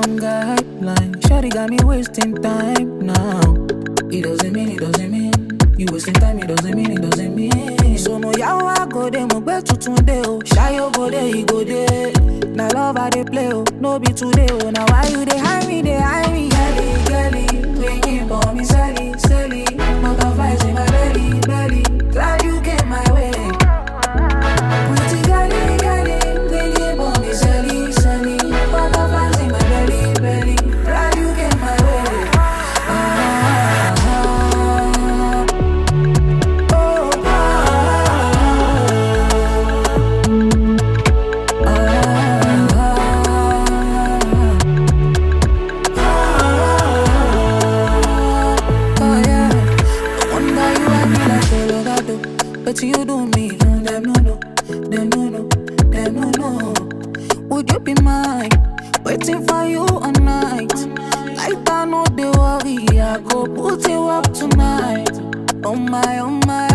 some guy line. Shawty got me wasting time now. It doesn't mean you wasting time, it doesn't mean. So no yawa go de mo gbe tutun de o. Shayo go de, he go de. Now love how they play oh, no be today oh. Now why you they hide me, Girlie, ringing for me, Sally. Butterflies in my belly. Glad you came my way. Pretty girlie, ringing for me, Sally. Butterflies in my belly. Glad you came my way. But you do me, no, them no. Would you be mine? Waiting for you all night. Like I know they worry, I go put you up tonight. Oh my,